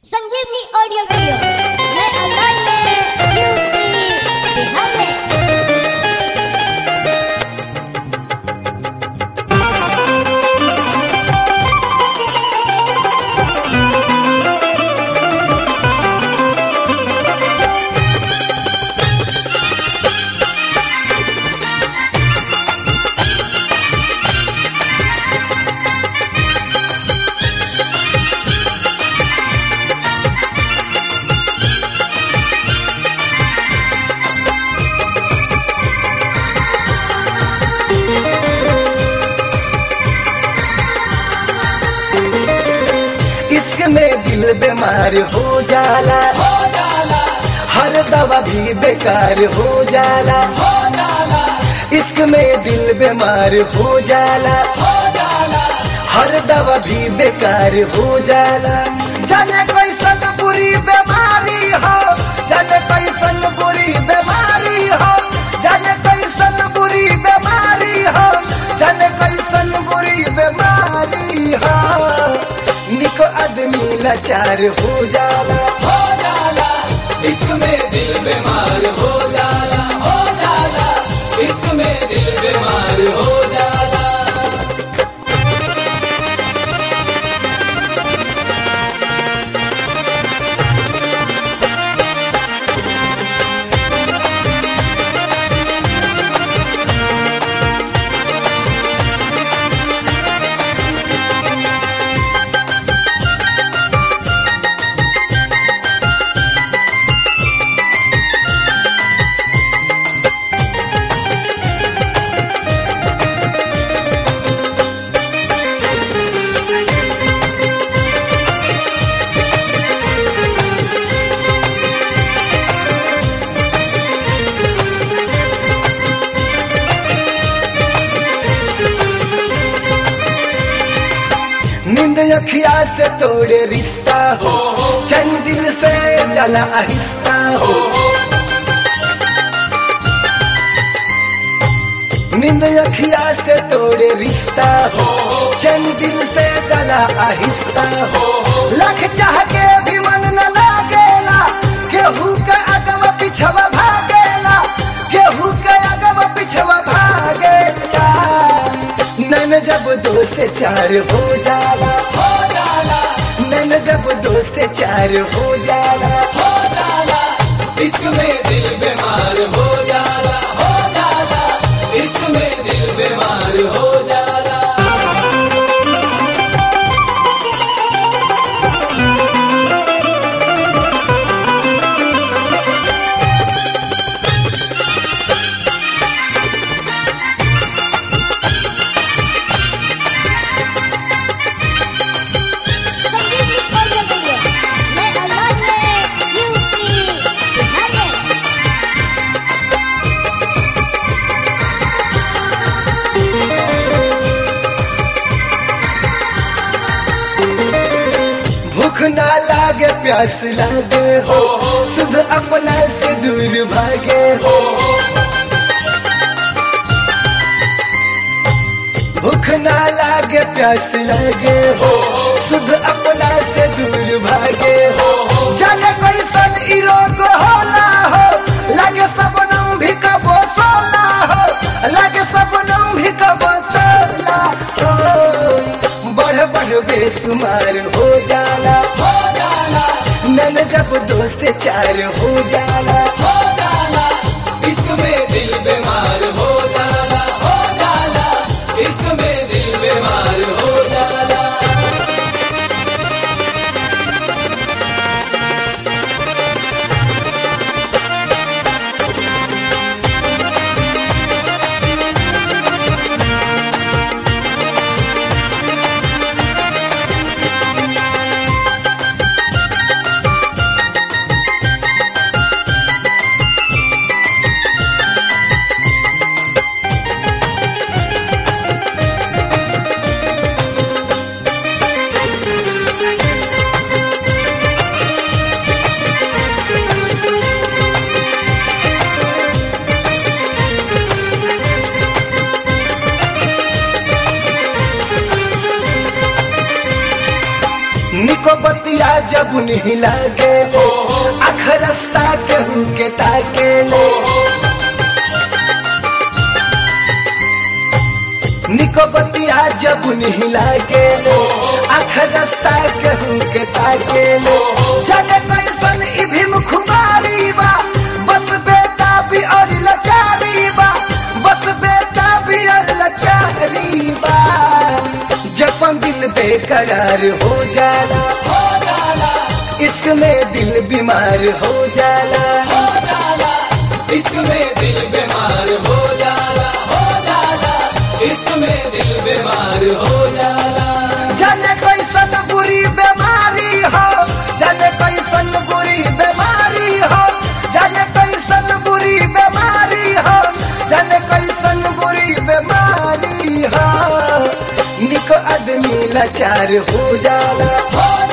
संजीवनी audio video नए अंदाज में यूपी बिहार में। में दिल बीमार हो जाला, हर दवा भी बेकार हो जाला। इश्क में दिल बीमार हो जाला, हर दवा भी बेकार हो जाला। जाने कैसन बुरी बीमारी हो, जाने कैसन बुरी बीमारी हो, जाने कैसन बुरी बीमारी हो, जाने कैसन बुरी बीमारी हो। निको आदमी लाचार हो जाला, इश्क में दिल बीमार हो जाला, इश्क में दिल बीमार हो जाला। नींद अखिया से तोड़े रिश्ता हो, चैन दिल से जला आहिस्ता हो। नींद अखिया से तोड़े रिश्ता हो, चैन दिल से जला आहिस्ता हो। लाख चाह के भी मन न लागेला, केहू के अगवा पिछवा भागेला, केहू के अगवा पिछवा भागेला। नैन जब दो से चार हो जाला, नैन जब दो से चार हो जाला। इश्क में दिल बीमार हो जाला, इश्क में दिल बीमार हो जाला। संजीवनी ऑडियो वीडियो नए अंदाज में यूपी बिहार में। भूख ना लागे प्यास लागे हो, सुध अपना से दूर भागे हो। भूख ना लागे प्यास लागे हो, सुध अपना से दूर भागे हो। जाने कैसन ई रोग होला हो, लागे सबनम भी कबो सोला हो, लागे सबनम भी कबो सोला हो। बढ़ बढ़ बेसुमार हो जाला, नैन जब दो से चार हो जाला। इश्क में दिल बीमार हो जाला, इश्क में दिल बीमार हो जाला। बतिया जब नहीं लागे आँख रास्ता केहू के ताके निको बतिया जब नहीं लागे आँख रास्ता केहू के ताके जाने कैसन ई भीम खुमारी बा बस बेटा भी और लाचारी बा बस बेटा भी और लाचारी बा जपन दिल बेकरार हो जाला इश्क में दिल बीमार हो जाला इश्क में दिल बीमार हो जाला इश्क में दिल बीमार हो जाला जाने कैसन बुरी बीमारी हो जाने कैसन बुरी बीमारी हो जाने कैसन बुरी बीमारी हो जाने कैसन बुरी बीमारी हो निको आदमी लाचार हो जाला